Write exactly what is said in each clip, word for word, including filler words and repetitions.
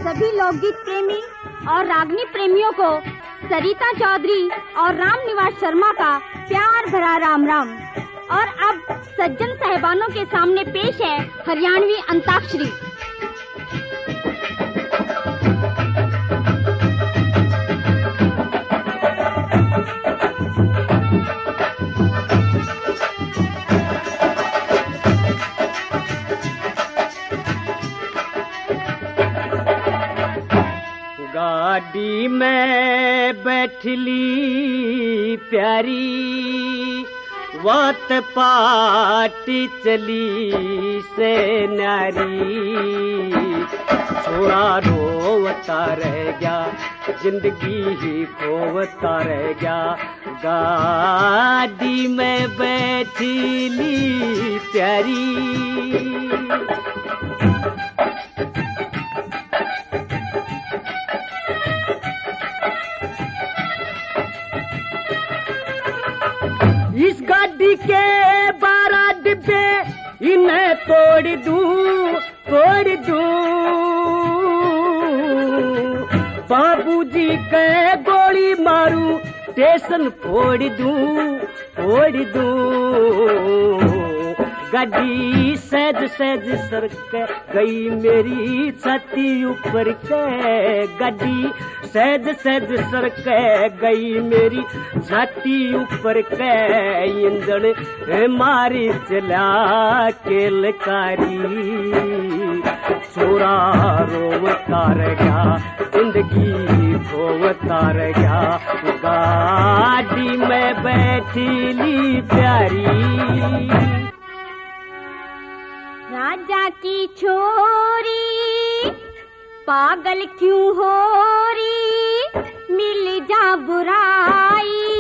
सभी लोकगीत प्रेमी और रागनी प्रेमियों को सरिता चौधरी और राम निवास शर्मा का प्यार भरा राम राम। और अब सज्जन साहिबानों के सामने पेश है हरियाणवी अंताक्षरी। गाड़ी में बैठली प्यारी वात पाटी चली से नारी। छोरा रोवता रह गया जिंदगी ही खोवता रह गया। गाड़ी में बैठली प्यारी इस गाड़ी के बारह डिब्बे इन्हें तोड़ दूं तोड़ दूं। बाबूजी के गोली मारूं स्टेशन फोड़ दूं फोड़ दूं। गाड़ी सहज सहज सरक गई मेरी छाती ऊपर के। गाड़ी सहज सहज सरक गई मेरी छाती ऊपर के। इंजन मारी चला के लकारी। छोरा रोवता रह गया जिंदगी खोवता रह गया। गाड़ी में बैठली प्यारी राजा की छोरी पागल क्यों हो रही। मिल जा बुराई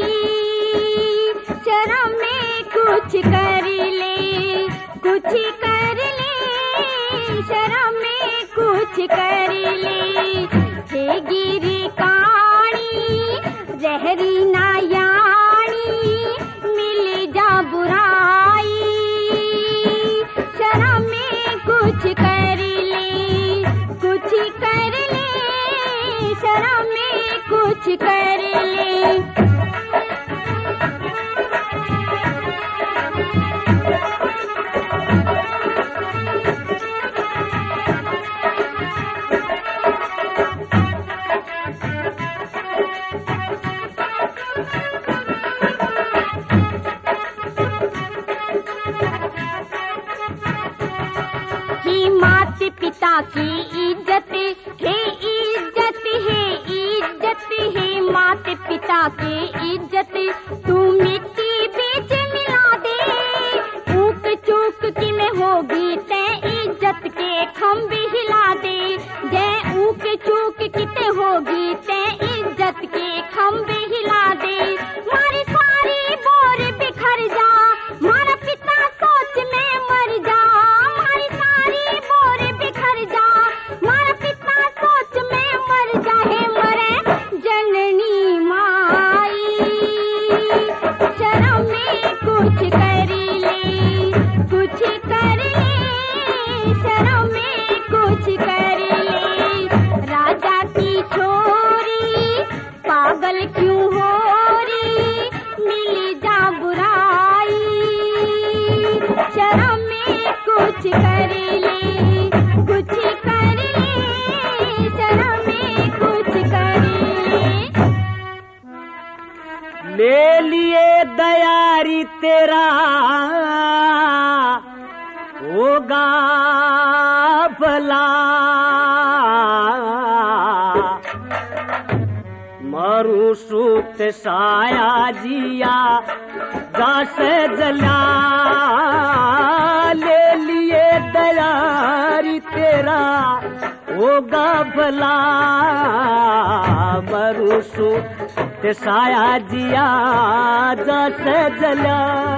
शर्म में कुछ कर ले कुछ कर ले। शर्म में कुछ कर ले। हे गिरी काणी रहरी ना यानी। मिल जा बुराई शर्म में कुछ कर ले कुछ कर ले। शर्म में कुछ कर ले। माता पिता की इज्जत है इज्जत है इज्जत है। माता पिता की इज्जत तू मिट्टी बीच मिला दे। ऊक चूक की में होगी ते इज्जत के खंभे हिला दे। जय ऊक चूक किते होगी ते इज्जत के खंभे हिला दे। मारी सारी बोर बिखर जा मारा पिता सोच में मर जा। मारी सारी बोर बिखर जा मारा पिता सोच में मर जा। हे मरे जननी माई शर्म में कुछ कर ले कुछ कर ले। शर्म में कुछ कर ले। राजा की छोरी पागल क्यों हो रही। मिली जा बुराई शर्म में कुछ कर ले कुछ कर ले। शर्म में कुछ कर ले। ले लिए दयारी तेरा होगा भला। मारू सूत साया जिया जासे जला। ले लिए दयारी तेरा होगा भला। मारू सूत साया जिया जासे जला।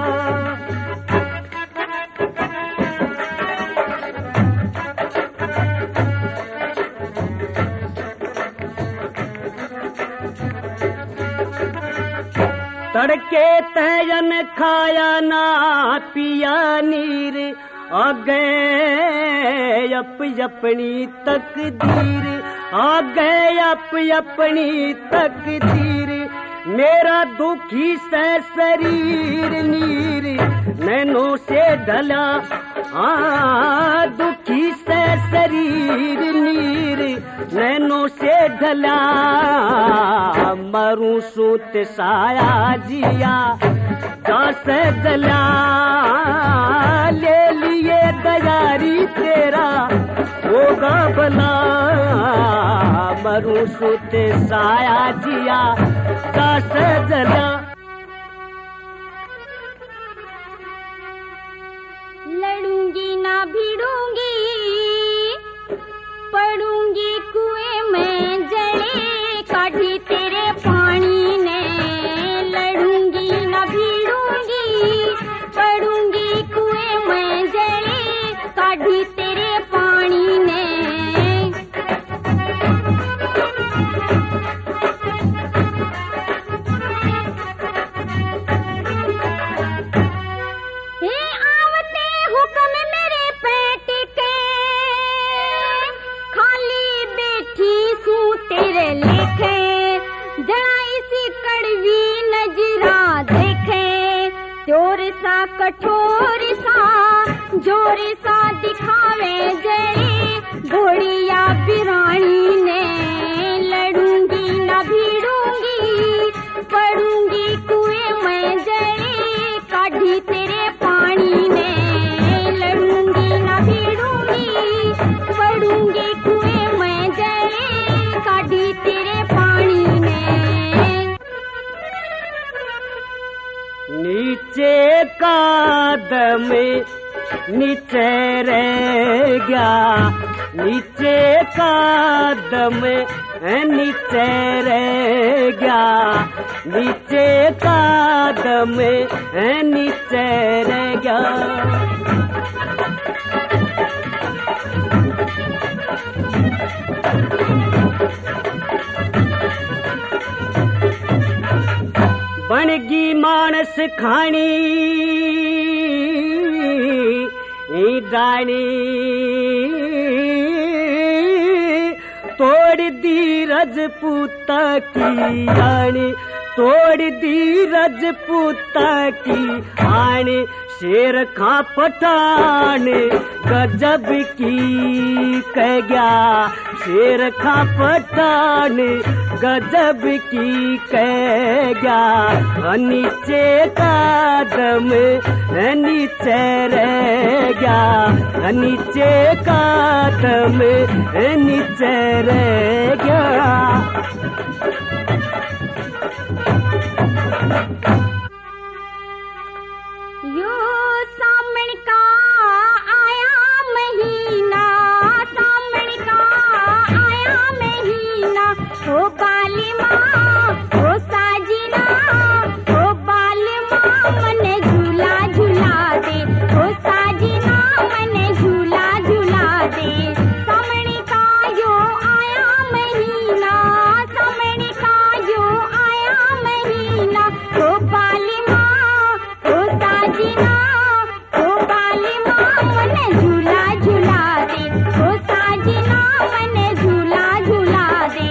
तड़के तयन खाया ना पिया नीर। आगे अप अपनी तकदीर आ गए अप अपनी तकदीर, मेरा दुखी से शरीर नीर नैनों से ढला। हाँ दुखी से शरीर नीर नैनों से ढला, मरूं सूत साया जिया जैसे जला। ले लिए दयारी तेरा होगा भला, मरूं सूत साया जिया जैसे जला। लड़ूंगी ना भिड़ूंगी, पड़ूंगी कुएं में जले काढ़ी तेरे पानी ने। लड़ूंगी ना भिड़ूंगी, पड़ूंगी कुएं में जले काढ़ी तेरे पानी ने। जोर सा कठोर सा जोर सा दिखावे जड़े घोड़िया बिरानी ने। लड़ूंगी ना भिड़ूंगी, पड़ूंगी कुएं में जड़े काढ़ी तेरे पानी ने। लड़ूंगी ना भिड़ूंगी, पड़ूंगी कुएं में जड़े काढ़ी तेरे पानी ने। नीचे कादम नीचे रह गया, नीचे कादम नीचे रह गया, नीचे कादम नीचे रह गया। बनगी मानस खानी डाणी, तोड़ दी रजपूता की आनी, तोड़ दी रजपूता की आनी। शेर खा पठान गजब की कह गया, शेर खा पठान गजब की कह गया। नीचे कादम नीचे रह गया, नीचे कादम नीचे रह गया। यो सामण का आया महीना, सामण का आया महीना। ओ बाली माँ ओ साजिना, ओ बाली माँ मने झूला झूला दे, ओ साजिना मने झूला झूला दे। सामण का यो आया महीना, सामण का यो आया महीना। ओ बाली माँ ओ साजिना, ओ बाली माँ मने झूला झूला दे, ओ साजिना मने झूला झूला दे।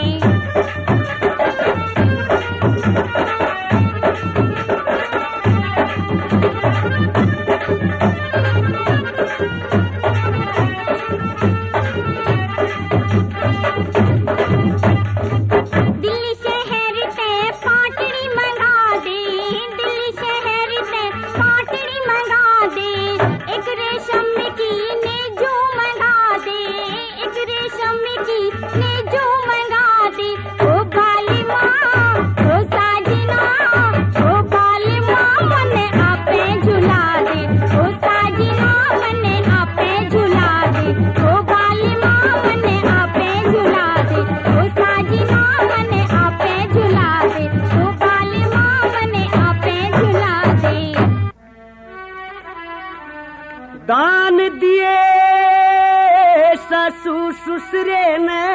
दिल्ली शहर ते पाटड़ी मंगा दे, दिल्ली शहर ते पाटड़ी मंगा दे। एक रेशम की नेजू मंगा दे, एक रेशम की नेजू मंगा दे। ओ बाली माँ ओ साजिना, ओ बाली माँ मने आपे झुला दे, ओ साजिना मने आपे झुला दे। ओ बाली माँ मने आपे झुला दे, ओ साजिना मने आपे झुला दे, ओ बाली माँ मने आपे झुला दे। दान दिए सासू ससुरे ने,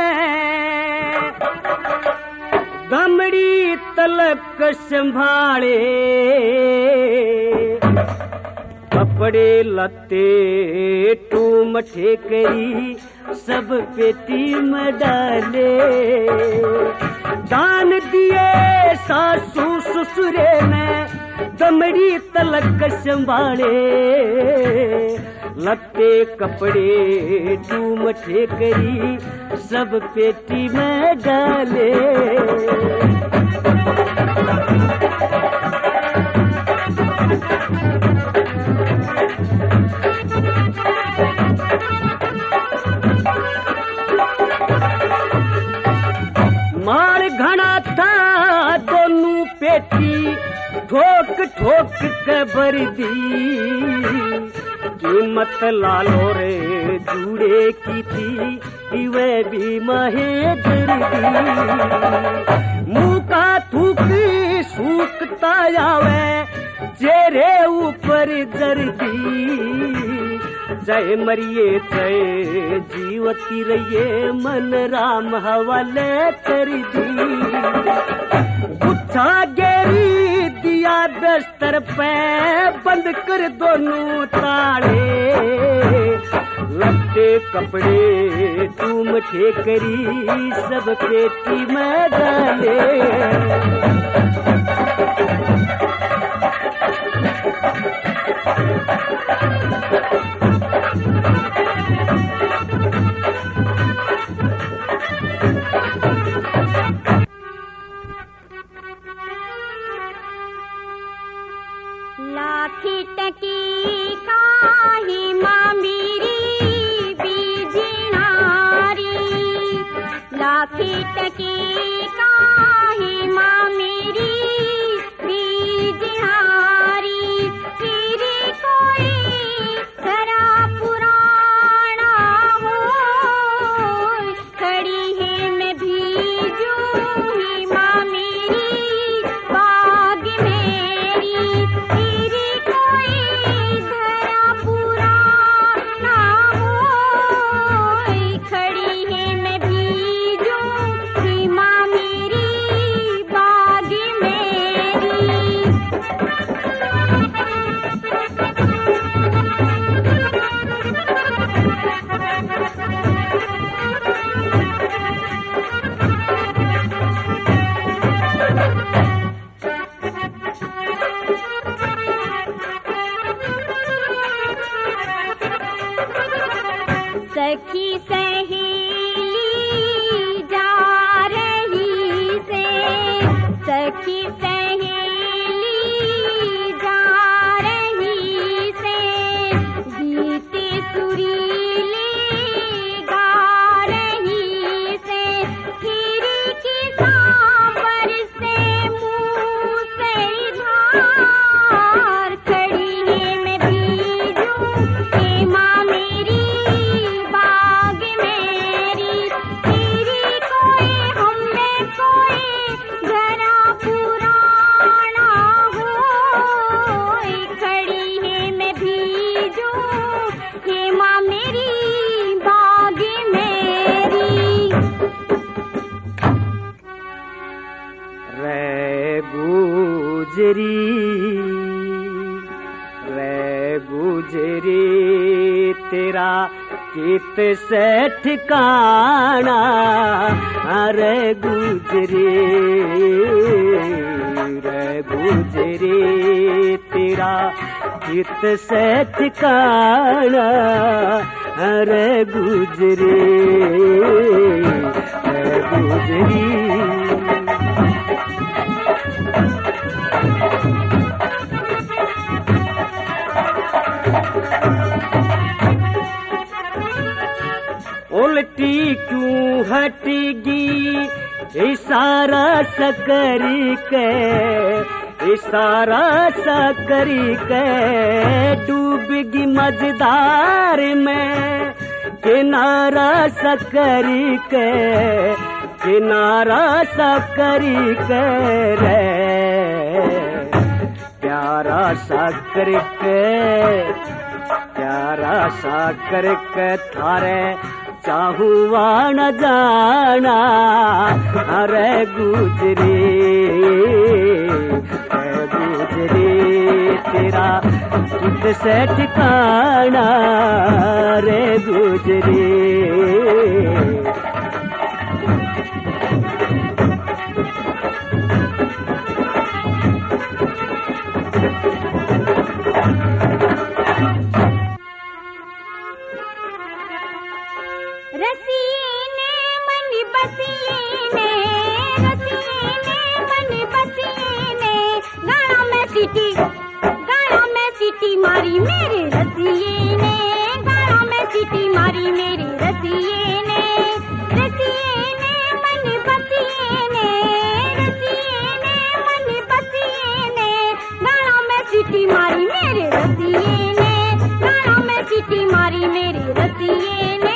दमड़ी तलक संभाले। कपड़े लत्ते टूम ठेकरी सब पेटी में डाले, दान दिए सासू ससुरे में दमड़ी तलक संभाले, लत्ते कपड़े टूम ठेकरी सब पेटी में डाले। माल घना था दोनों पेटी ठोक ठोक के भर दी, कीमत लालो रे जूड़े की थी वे भी महे दर दी, मुँह का थूक सूखता जावे चेहरे ऊपर जर्दी, जय मरिए जय जीवती रहिए मन राम हवाले कर दी, गुच्छा गेरी दिया बिस्तर पे बंद कर दोनों ताले, लत्ते कपड़े टूम ठेकरी सब पेटी में डाले। लाखी टकी काही मामीरी बीजनारी, लाखी टकी काही मामीरी बीजनारी, फिर कोई जरा पुराना हो, खड़ी है मैं भीजूं ही मामीरी बाग मेरी, सखी सहेली जा रही से, सखी सहेली जा रही से, गीते सुरीले गा रही से, खिड़की सांबर से मुँह से धार, खड़ी है मैं भीजूं हे माँ मेरी बाग मेरी, तेरी कोई हमने कोई घरा पुराना हो, खड़ी है मैं भीजूं हे माँ मेरी बाग मेरी। रे गुजरी रे गुजरी तेरा कित से ठिकाना, रे गुजरी रे गुजरी तेरा कित से ठिकाना, रे गुजरी रे गुजरी। उल्टी क्यों हटेगी इशारा सा करी के, इशारा सा करी के, डूबेगी मझधार में किनारा सा करी के, किनारा सा करी के रे, प्यारा सा करके प्यारा सा करके थारे चाहुआ न जाना, अरे गुजरी गुजरी तेरा खुद से ठिकाना रे गुजरी। रसीने मन बसीने, रसीने मन बसीने, गाना में सीटी, गाना में सीटी मारी मेरे रसिए ने, गाना में सीटी मारी मेरे रसिए ने। रसीने मन बसीने, रसीने मन बसीने, गाना में सीटी मारी मेरे रसिए ने, गाना में सीटी मारी मेरे रसिए ने।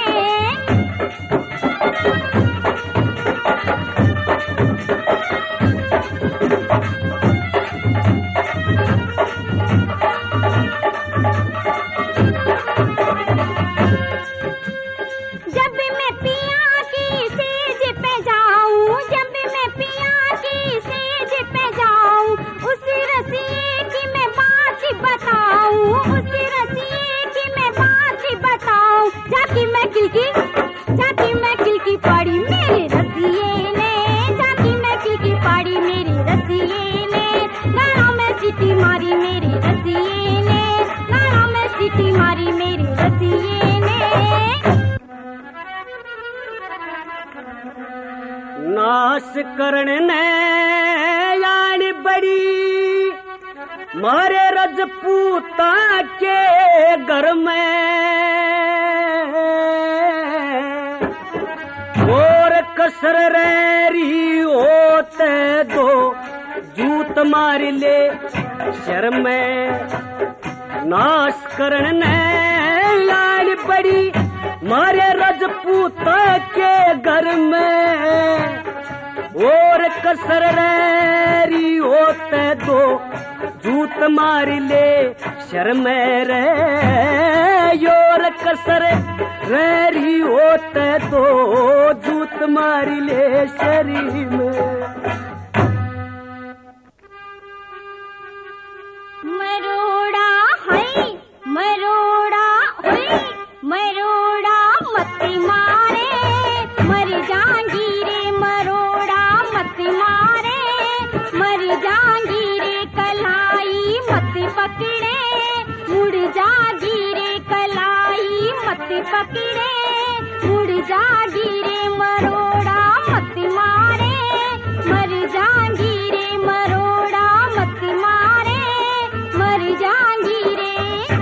जब मैं पिया की सेज पे जाऊं, जब मैं पिया की सेज पे जाऊं, उस रसिए की मैं बात बताऊं, उस रसिए की मैं बात बताऊं। जाकी मैं खिलकी, जाकी मैं खिलकी पड़ी मेरे रसिए ने, जाकी मैं खिलकी पड़ी मेरे रसिए ने। गाना में सीटी मारी मेरे रसिए ने, गाना में सीटी मारी मेरे रसिए ने। नाश करण ने यानी बड़ी मारे रजपूता के घर में, और कसर रेरी होते दो जूत मार ले शर्म में। नाश करण ने यानी बड़ी मारे रजपूता के घर में, और कसर रेरी होते दो जूत मार ले शर्म रे। योर कसर रेरी होते दो जूत मार ले शरीर में। मरोड़ा है, मरोड़ा है, मरोड़ा मत मारे, मर जाएंगी रे मरोड़ा मत मारे, मर जाएंगी रे कलाई मत पकड़े, मुड़ जाएगी रे कलाई मत पकड़े, मुड़ जाएगी रे मरोड़ा मत मारे, मर जाएंगी रे मरोड़ा मत मारे, मर जाएंगी रे।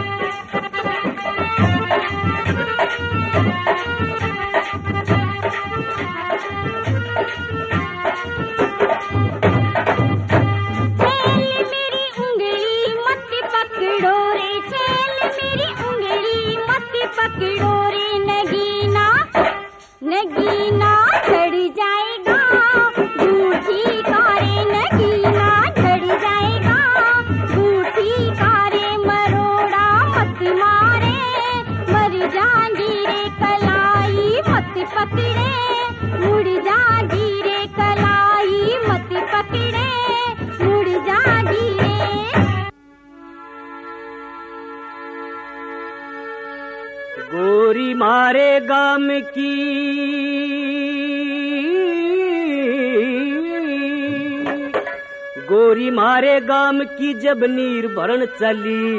छेल मेरी उंगली मत पकड़ो रे, छेल मेरी उंगली मत पकड़ो रे, नगीना नगीना चढ़ जाएगा झूठी कारे, नगीना चढ़ जाएगा झूठी कारे, मरोड़ा मत मारे, मर जाएंगी रे कलाई मत पकड़े, मुड़ जाएगी रे कलाई मत पकड़े, मुड़ जाएगी रे। गोरी मारे गाम की गोरी मारे गाम की जब नीर भरण चली,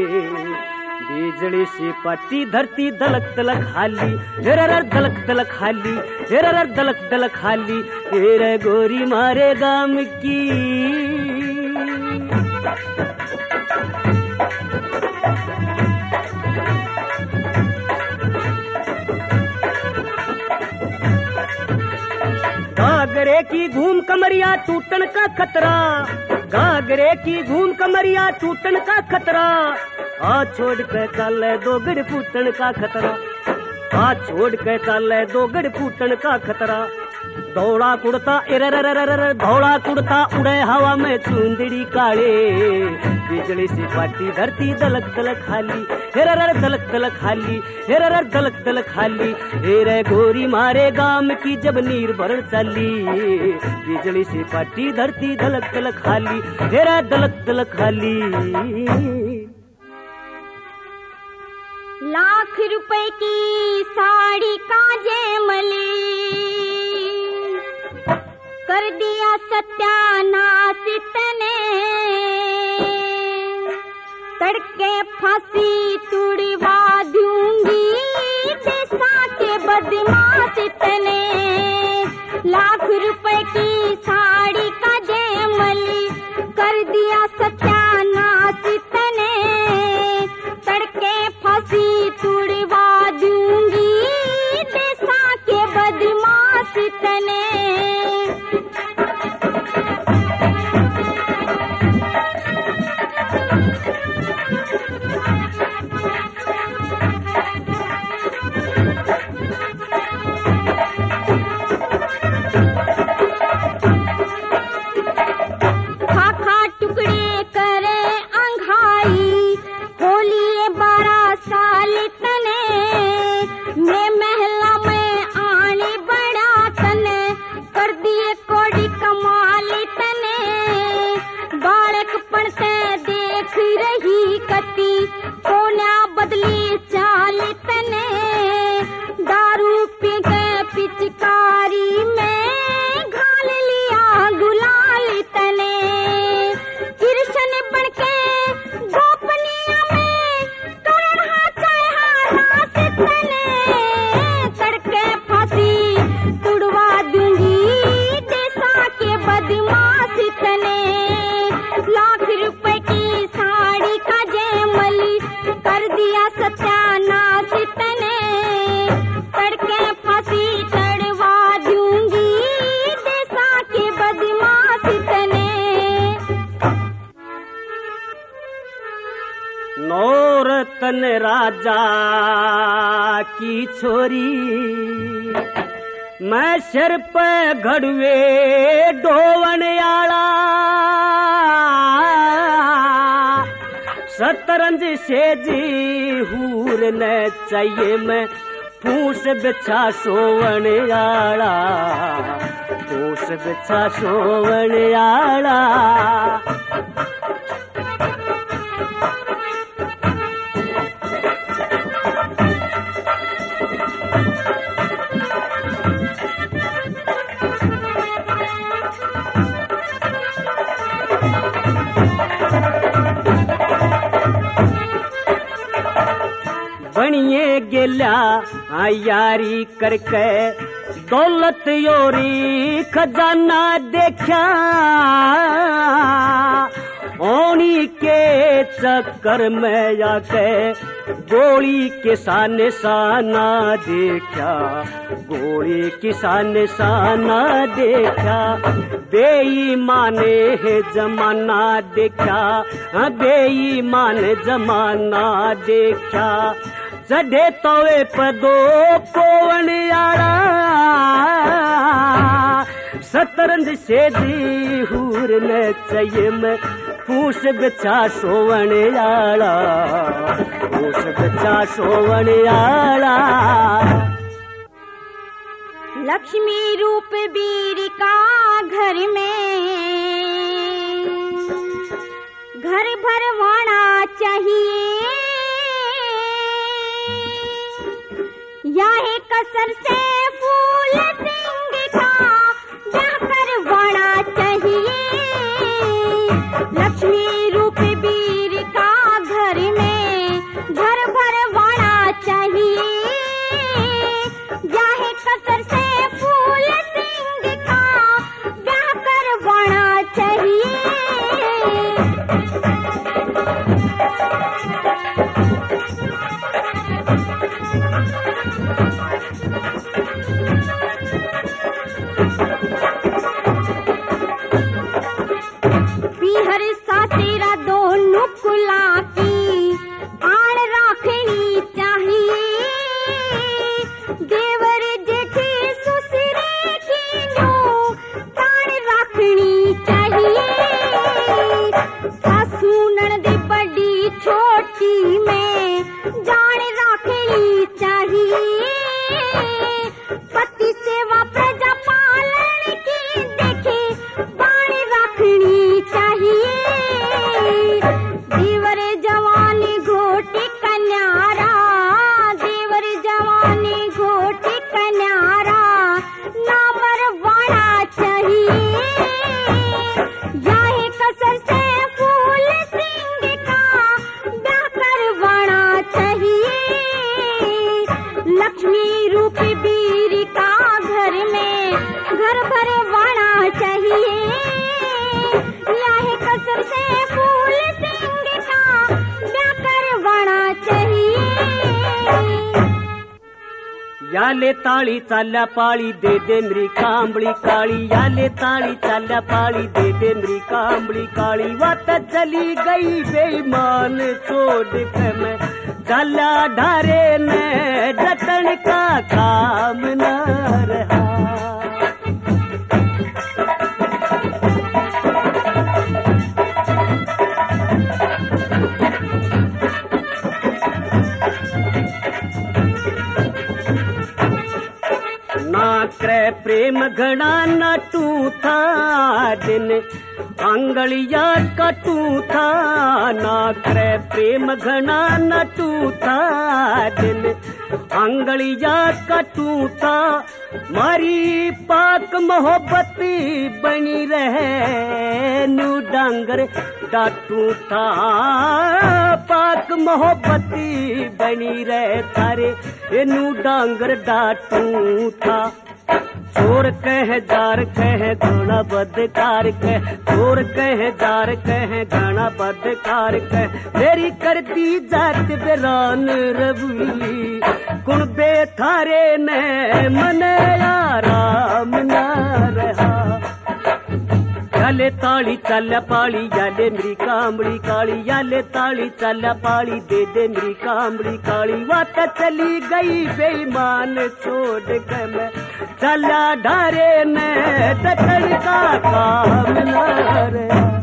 बिजली से पट्टी धरती दलक दलक हाली, हेरर दलक दलक हाली, हेरर दलक दलक हाली, तेरे गोरी मारे गाम की। घाघरे की घूम कमरिया टूटन का खतरा, घाघरे की घूम कमरिया टूटन का खतरा, आ छोड़ के चल दो गड़ फूटन का खतरा, आ छोड़ के चल दो गड़ फूटन का खतरा। धौड़ा कुड़ता एरररररर धौड़ा कुड़ता उड़े हवा में चुंदड़ी काले, बिजली से पाटी धरती दलक दलक खाली, हेरर दलक दलक खाली, हेरर दलक दलक खाली, हेरे गोरी मारे गाम की जब नीर भर चली, बिजली से पाटी धरती दलक दलक खाली, हेरे दलक दलक खाली। लाख रुपए की साड़ी का जयमली, कर दिया सत्यानाश तने, तड़के फांसी तुड़वा दूंगी देशा के बदमाश तने। लाख रुपए की साड़ी का जयमली, कर दिया सत्यानाश तने, तड़के फांसी तुड़वा दूंगी देशा के बदमाश तने। नौरतन राजा की छोरी, मैं सिर पे घड़वे डोवन आला, शतरंज से जी हूर न चाहिए मैं पूछ बिछा सोवन आला, पूछ बिछा सोवन आला। बनिए गेल्या यारी करके दौलत योरी खजाना देखा, ओनी के चक्कर में आके गोली किसान निशाना देखा, गोली किसान निशाना देखा, बेईमाने है जमाना देखा, बेईमान जमाना देखा, चढ़े तवे पर दो पवन आला, शतरंज से जी हूर न चाहिए मैं पूछ बिछा सोवन आला, पूछ बिछा सोवन आला। लक्ष्मी रूप वीर का घर में घर भरवाना चाहिए, यह कसर से फूल सिंह का ब्याह करवाना चाहिए। लक्ष्मी रूप वीर का घर में घर भरवाना चाहिए, यह कसर से फूल सिंह का ब्याह करवाना चाहिए। घर भर वाणा चाहिए, या है कसम से फूल सिंह का ब्याह करवाना चाहिए। याले ताली चाल्या पाळी दे दे मेरी कांबड़ी काली, याले ताली चाल्या पाळी दे दे मेरी कांबड़ी काली। वात चली गई बेईमान छोड़ के मैं, चाल्या ढारे ने डटन का काम न रहा। नाक्रे प्रेम घड़ा नटू था दिन अंगलिया कटू था, नाक्रे प्रेम घड़ा नटू था दिन अंगलिया कटू था। मारी पाक मोहब्बत बनी रहे नू डांगर डाटू था, पाक मोहब्बत बनी रहे तारे नू डांगर डाटू था। चोर कह जार कह घना बदकार कह, चोर कह जार कह घना बदकार कह। मेरी कर दी जात बेरान रबुली, कुण बेथारे ने मन आराम न रहा। याले ताली चाल्या पाली याले मेरी कांबड़ी काली, याले ताली चाल्या पाली दे दे मेरी कांबड़ी काली। वात चली गई बेईमान छोड़ के मैं, चाल्या ढारे ने डटन का काम न रहा।